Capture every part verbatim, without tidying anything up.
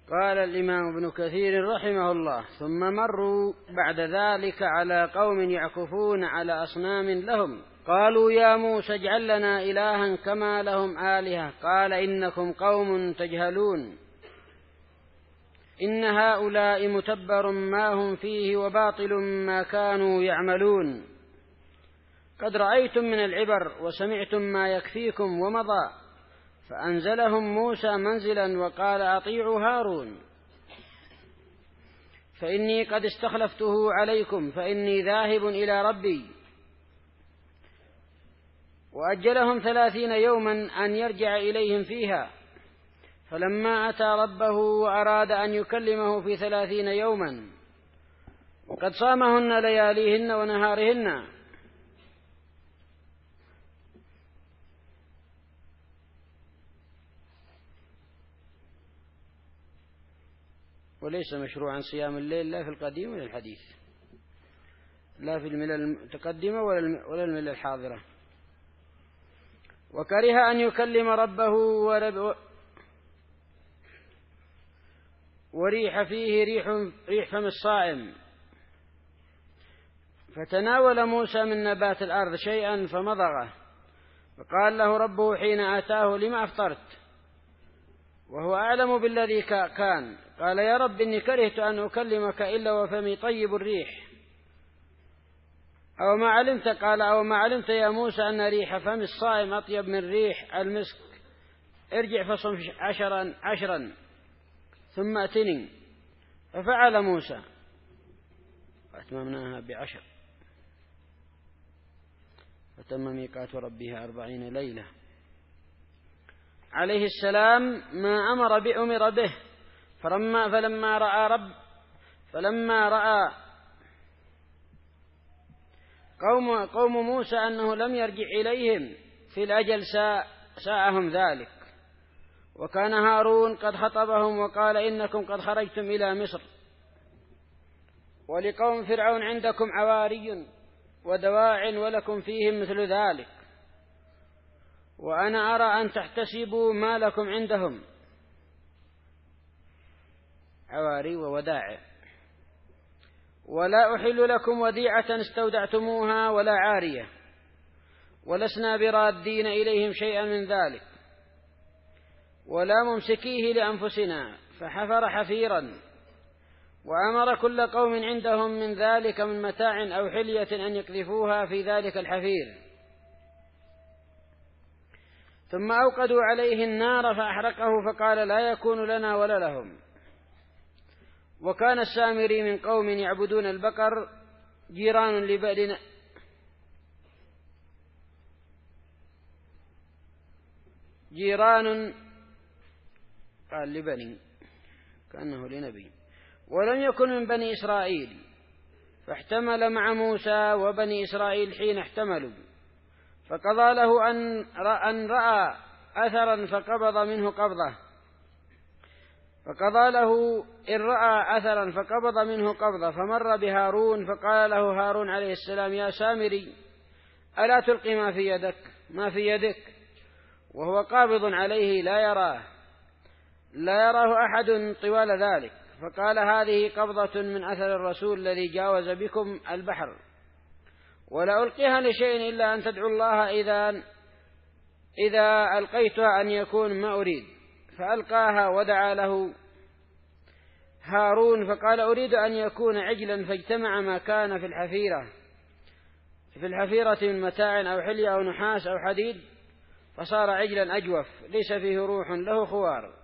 قال الإمام ابن كثير رحمه الله: ثم مروا بعد ذلك على قوم يعكفون على أصنام لهم، قالوا يا موسى اجعل لنا إلها كما لهم آلهة، قال إنكم قوم تجهلون، إن هؤلاء متبر ما هم فيه وباطل ما كانوا يعملون، قد رأيتم من العبر وسمعتم ما يكفيكم ومضى. فأنزلهم موسى منزلا وقال أطيعوا هارون فإني قد استخلفته عليكم، فإني ذاهب إلى ربي. وأجلهم ثلاثين يوما أن يرجع إليهم فيها، فلما أتى ربه وأراد أن يكلمه في ثلاثين يوما وقد صامهن لياليهن ونهارهن، وليس مشروعا صيام الليل لا في القديم ولا الحديث، لا في الملل المتقدمة ولا الملل الحاضرة. وكره أن يكلم ربه وريح فيه ريح, ريح فم الصائم، فتناول موسى من نبات الأرض شيئا فمضغه، فقال له ربه حين آتاه لما أفطرت وهو أعلم بالذي كان، قال يا رب إني كرهت أن أكلمك إلا وفمي طيب الريح، أو ما علمت قال أو ما علمت يا موسى أن ريح فم الصائم أطيب من ريح المسك، ارجع فصم عشرا عشرا ثم أتني. ففعل موسى وأتممناها بعشر فتم ميقات ربها أربعين ليلة عليه السلام ما أمر بأمر به. فلما, فلما رأى رب فلما رأى قوم, قوم موسى أنه لم يرجع إليهم في الأجل ساءهم ذلك، وكان هارون قد خطبهم وقال إنكم قد خرجتم إلى مصر، ولقوم فرعون عندكم عواري ودواع ولكم فيهم مثل ذلك، وأنا أرى أن تحتسبوا ما لكم عندهم، عواري ووداع، ولا أحل لكم وديعة استودعتموها ولا عارية، ولسنا برادين إليهم شيئا من ذلك، ولا ممسكيه لأنفسنا. فحفر حفيرا وأمر كل قوم عندهم من ذلك من متاع أو حلية أن يقذفوها في ذلك الحفير، ثم أوقدوا عليه النار فأحرقه، فقال لا يكون لنا ولا لهم. وكان السامري من قوم يعبدون البقر جيران لبني جيران قال لبني كأنه لنبي، ولم يكن من بني إسرائيل، فاحتمل مع موسى وبني إسرائيل حين احتملوا، فقضى له أن رأى أثرا فقبض منه قبضة فقضى له إن رأى أثرا فقبض منه قبضة فمر بهارون، فقال له هارون عليه السلام يا سامري ألا تلقي ما في يدك ما في يدك وهو قابض عليه لا يراه لا يراه أحد طوال ذلك. فقال هذه قبضة من أثر الرسول الذي جاوز بكم البحر، ولا ألقيها لشيء إلا أن تدعو الله إذا إذا ألقيتها أن يكون ما أريد. فألقاها ودعا له هارون فقال أريد أن يكون عجلا، فاجتمع ما كان في الحفيرة في الحفيرة من متاع أو حلي أو نحاس أو حديد، فصار عجلا أجوف ليس فيه روح له خوار.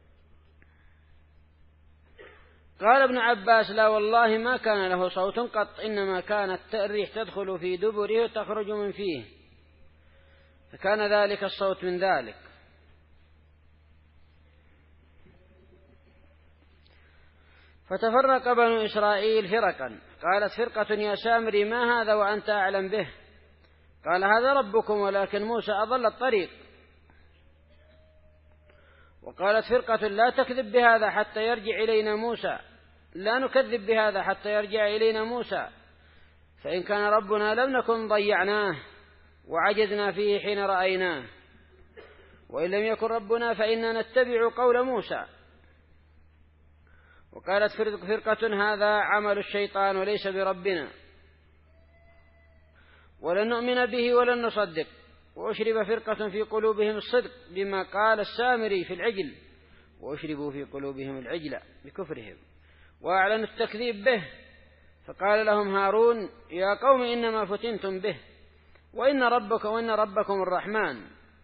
قال ابن عباس لا والله ما كان له صوت قط، إنما كانت الريح تدخل في دبره وتخرج من فيه، فكان ذلك الصوت من ذلك. فتفرق بنو إسرائيل فرقا، قالت فرقة يا سامري ما هذا وأنت أعلم به؟ قال هذا ربكم ولكن موسى أضل الطريق. وقالت فرقة لا تكذب بهذا حتى يرجع إلينا موسى لا نكذب بهذا حتى يرجع إلينا موسى، فإن كان ربنا لم نكن ضيعناه وعجزنا فيه حين رأيناه، وإن لم يكن ربنا فإننا نتبع قول موسى. وقالت فرقة هذا عمل الشيطان وليس بربنا، ولن نؤمن به ولن نصدق. وأشرب فرقة في قلوبهم الصدق بما قال السامري في العجل، وأشربوا في قلوبهم العجل بكفرهم وأعلنوا التكذيب به. فقال لهم هارون يا قوم إنما فتنتم به وإن ربك وإن ربكم الرحمن.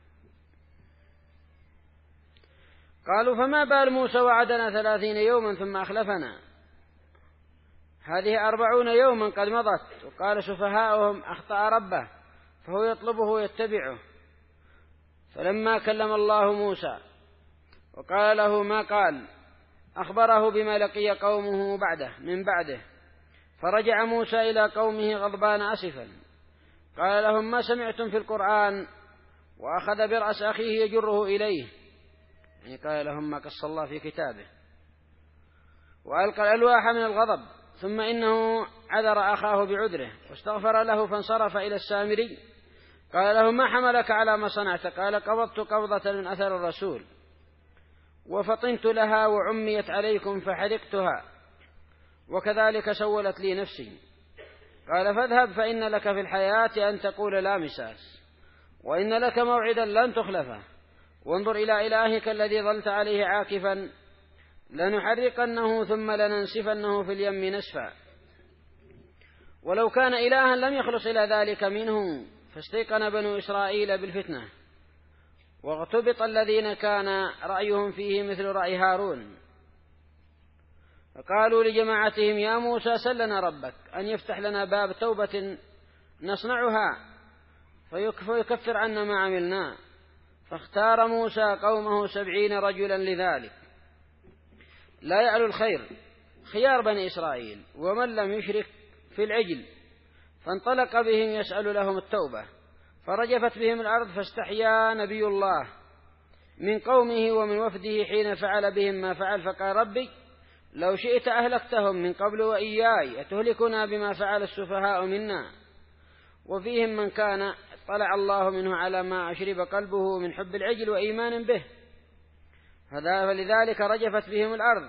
قالوا فما بال موسى وعدنا ثلاثين يوما ثم أخلفنا، هذه أربعون يوما قد مضت. وقال سفهاؤهم أخطأ ربه فهو يطلبه ويتبعه. فلما كلم الله موسى وقال له ما قال أخبره بما لقي قومه بعده من بعده. فرجع موسى إلى قومه غضبان أسفا، قال لهم ما سمعتم في القرآن، وأخذ برأس أخيه يجره إليه، يعني قال لهم ما قص الله في كتابه، وألقى الألواح من الغضب. ثم إنه عذر أخاه بعذره واستغفر له فانصرف إلى السامري. قال له ما حملك على ما صنعت؟ قال قبضت قبضة من أثر الرسول وفطنت لها وعميت عليكم فحرقتها، وكذلك سولت لي نفسي. قال فاذهب فإن لك في الحياة أن تقول لا مساس، وإن لك موعدا لن تخلفه، وانظر إلى إلهك الذي ظلت عليه عاكفا لنحرقنه ثم لننسفنه في اليم نسفا. ولو كان إلها لم يخلص إلى ذلك منه. فاستيقن بنو إسرائيل بالفتنة واغتبط الذين كان رأيهم فيه مثل رأي هارون. فقالوا لجماعتهم يا موسى سل لنا ربك أن يفتح لنا باب توبة نصنعها فيكفر عنا ما عملنا. فاختار موسى قومه سبعين رجلا لذلك لا يعلو الخير خيار بني إسرائيل ومن لم يشرك في العجل. فانطلق بهم يسأل لهم التوبة، فرجفت بهم الأرض فاستحيا نبي الله من قومه ومن وفده حين فعل بهم ما فعل. فقال ربي لو شئت أهلكتهم من قبل وإياي أتهلكنا بما فعل السفهاء منا. وفيهم من كان طلع الله منه على ما أشرب قلبه من حب العجل وإيمان به، فلذلك رجفت بهم الأرض.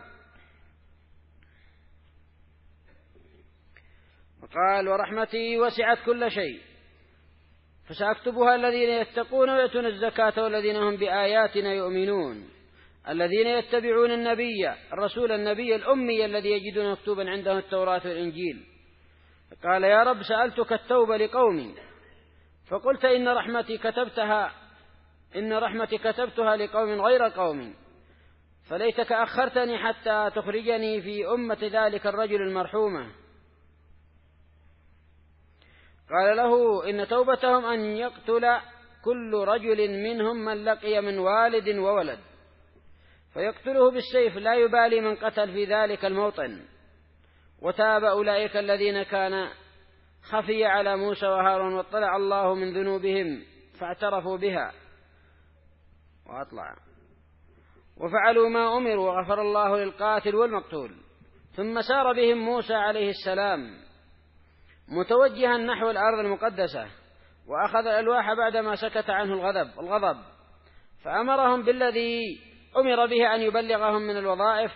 وقال ورحمتي وسعت كل شيء فسأكتبها الذين يتقون ويؤتون الزكاة والذين هم بآياتنا يؤمنون الذين يتبعون النبي الرسول النبي الأمي الذي يجدون مكتوبا عندهم التوراة والإنجيل. قال يا رب سألتك التوبة لقومي فقلت إن رحمتي كتبتها إن رحمتي كتبتها لقوم غير قومي، فليتك أخرتني حتى تخرجني في أمة ذلك الرجل المرحومة. قال له إن توبتهم أن يقتل كل رجل منهم من لقي من والد وولد فيقتله بالسيف لا يبالي من قتل في ذلك الموطن. وتاب أولئك الذين كان خفي على موسى وهارون واطلع الله من ذنوبهم فاعترفوا بها وأطلع وفعلوا ما أمروا وغفر الله للقاتل والمقتول. ثم سار بهم موسى عليه السلام متوجها نحو الأرض المقدسة وأخذ الألواح بعدما سكت عنه الغضب الغضب فأمرهم بالذي أمر به أن يبلغهم من الوظائف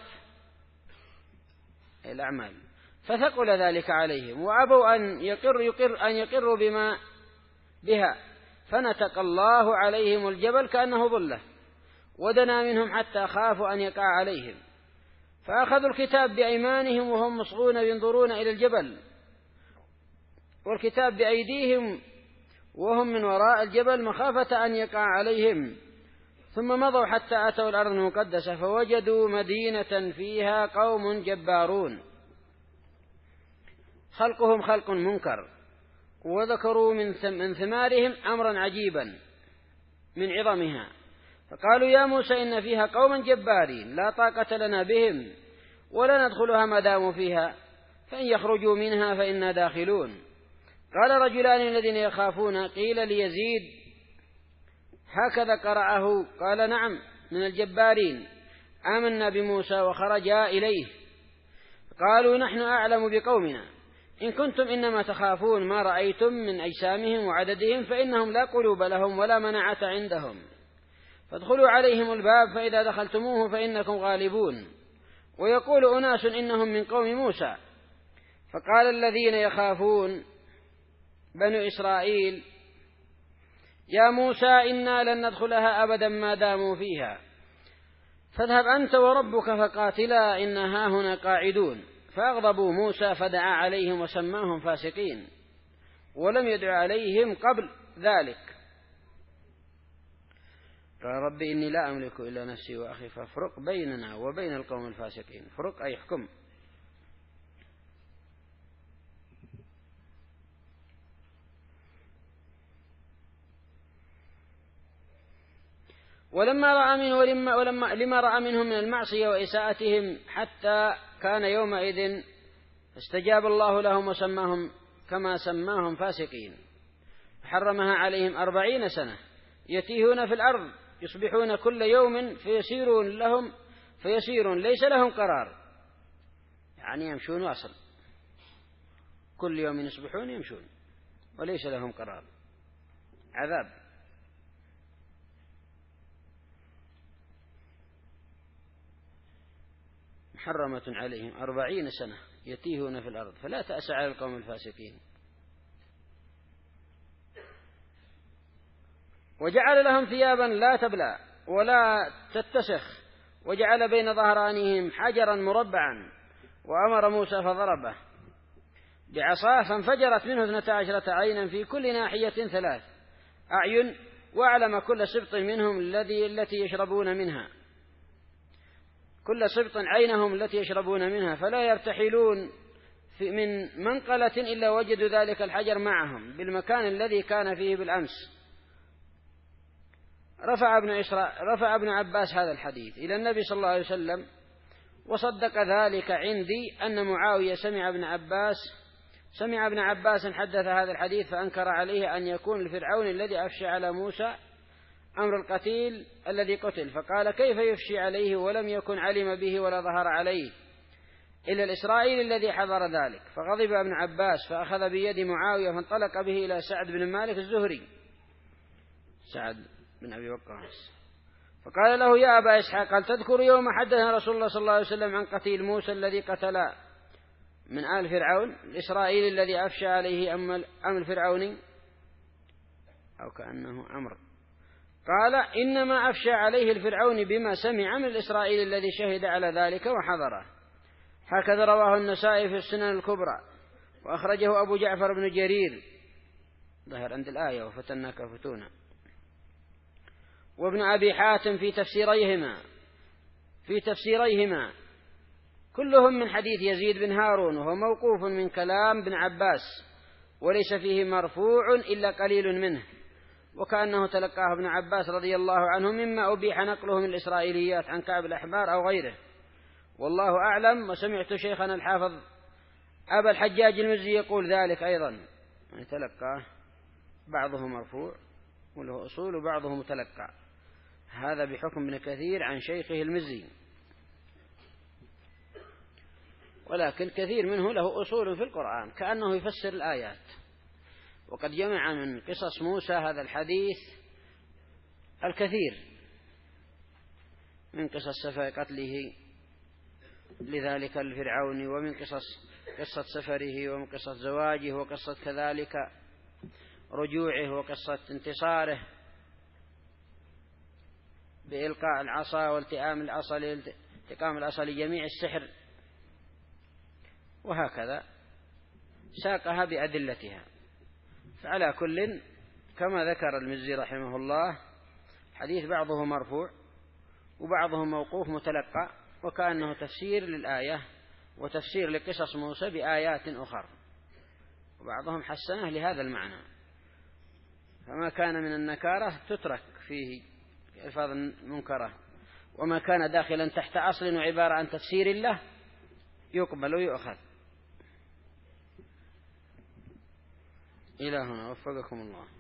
الأعمال، فثقل ذلك عليهم وأبوا أن يقر يقر أن يقروا بما بها. فنتق الله عليهم الجبل كأنه ظلة ودنا منهم حتى خافوا أن يقع عليهم. فأخذوا الكتاب بأيمانهم وهم مصغون ينظرون إلى الجبل والكتاب بأيديهم وهم من وراء الجبل مخافة أن يقع عليهم. ثم مضوا حتى أتوا الأرض المقدسة فوجدوا مدينة فيها قوم جبارون خلقهم خلق منكر، وذكروا من ثمارهم أمرا عجيبا من عظمها. فقالوا يا موسى إن فيها قوما جبارين لا طاقة لنا بهم ولا ندخلها ما داموا فيها فإن يخرجوا منها فإنا داخلون. قال رجلان الذين يخافون قيل ليزيد هكذا قرأه قال نعم من الجبارين آمنا بموسى وخرجا إليه. قالوا نحن أعلم بقومنا إن كنتم إنما تخافون ما رأيتم من أجسامهم وعددهم فإنهم لا قلوب لهم ولا منعة عندهم، فادخلوا عليهم الباب فإذا دخلتموه فإنكم غالبون ويقول أناس إنهم من قوم موسى، فقال الذين يخافون بنو إسرائيل يا موسى إنا لن ندخلها أبدا ما داموا فيها فاذهب أنت وربك فقاتلا إنا هاهنا قاعدون. فأغضبوا موسى فدعا عليهم وسماهم فاسقين ولم يدع عليهم قبل ذلك. قال ربي إني لا أملك إلا نفسي وأخي فافرق بيننا وبين القوم الفاسقين. فرق أي حكم. ولما رأى منه ولما, ولما لما رأى منهم من المعصية وإساءتهم حتى كان يومئذ استجاب الله لهم وسماهم كما سماهم فاسقين، حرمها عليهم أربعين سنة يتيهون في الأرض يصبحون كل يوم فيسيرون لهم فيسيرون ليس لهم قرار، يعني يمشون واصل كل يوم يصبحون يمشون وليس لهم قرار، عذاب. محرمة عليهم أربعين سنة يتيهون في الأرض فلا تأس على القوم الفاسقين. وجعل لهم ثيابا لا تبلى ولا تتسخ وجعل بين ظهرانهم حجرا مربعا وأمر موسى فضربه بعصاه فانفجرت منه اثنتا عشرة عينا في كل ناحية ثلاث أعين وأعلم كل سبط منهم الذي التي يشربون منها كل سبط عينهم التي يشربون منها فلا يرتحلون من منقلة إلا وجدوا ذلك الحجر معهم بالمكان الذي كان فيه بالأمس. رفع ابن, إسراء رفع ابن عباس هذا الحديث إلى النبي صلى الله عليه وسلم وصدق ذلك عندي أن معاوية سمع ابن عباس سمع ابن عباس حدث هذا الحديث فأنكر عليه أن يكون الفرعون الذي أفشى على موسى أمر القتيل الذي قتل، فقال كيف يفشي عليه ولم يكن علم به ولا ظهر عليه إلا الإسرائيلي الذي حضر ذلك. فغضب ابن عباس فأخذ بيد معاوية فانطلق به إلى سعد بن مالك الزهري سعد بن أبي وقاص فقال له يا أبا إسحاق هل تذكر يوم حدثنا رسول الله صلى الله عليه وسلم عن قتيل موسى الذي قتل من آل فرعون الإسرائيلي الذي أفشى عليه أم الفرعوني أو كأنه أمر؟ قال إنما أفشى عليه الفرعون بما سمع من الإسرائيلي الذي شهد على ذلك وحضره. هكذا رواه النسائي في السنن الكبرى وأخرجه أبو جعفر بن جرير ظهر عند الآية وفتناك فتونا وابن أبي حاتم في تفسيريهما في تفسيريهما كلهم من حديث يزيد بن هارون وهو موقوف من كلام ابن عباس وليس فيه مرفوع إلا قليل منه وكأنه تلقاه ابن عباس رضي الله عنه مما أبيح نقله من الإسرائيليات عن كعب الأحبار أو غيره والله أعلم. وسمعت شيخنا الحافظ أبا الحجاج المزي يقول ذلك أيضا يعني تلقاه بعضه مرفوع وله أصول وبعضه متلقى، هذا بحكم ابن كثير عن شيخه المزي، ولكن كثير منه له أصول في القرآن كأنه يفسر الآيات. وقد جمع من قصص موسى هذا الحديث الكثير من قصص سفر قتله لذلك الفرعون ومن قصص قصة سفره ومن قصة زواجه وقصة كذلك رجوعه وقصة انتصاره بإلقاء العصا والتئام العصا لالتقام العصا لجميع السحر، وهكذا ساقها بأدلتها. فعلى كل كما ذكر المزي رحمه الله حديث بعضه مرفوع وبعضه موقوف متلقى وكأنه تفسير للآية وتفسير لقصص موسى بآيات أخرى، وبعضهم حسنه لهذا المعنى. فما كان من النكارة تترك فيه ألفاظ منكرة وما كان داخلا تحت أصل وعبارة عن تفسير له يقبل ويؤخذ. إلى هنا وفقكم الله.